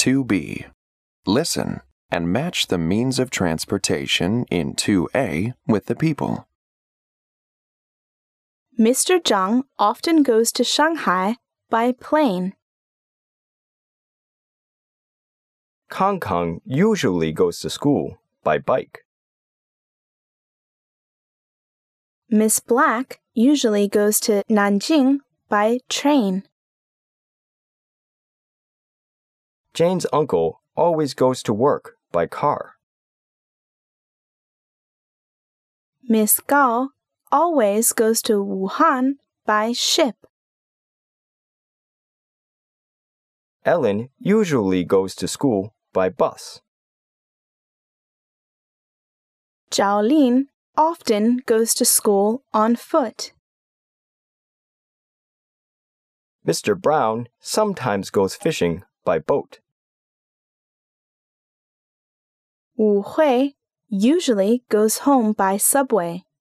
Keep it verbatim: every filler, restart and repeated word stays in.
two B. Listen and match the means of transportation in two A with the people. Mister Zhang often goes to Shanghai by plane. Kang Kang usually goes to school by bike. Miss Black usually goes to Nanjing by train. Jane's uncle always goes to work by car. Miss Gao always goes to Wuhan by ship. Ellen usually goes to school by bus. Zhao Lin often goes to school on foot. Mister Brown sometimes goes fishing by boat. Wu Hui usually goes home by subway.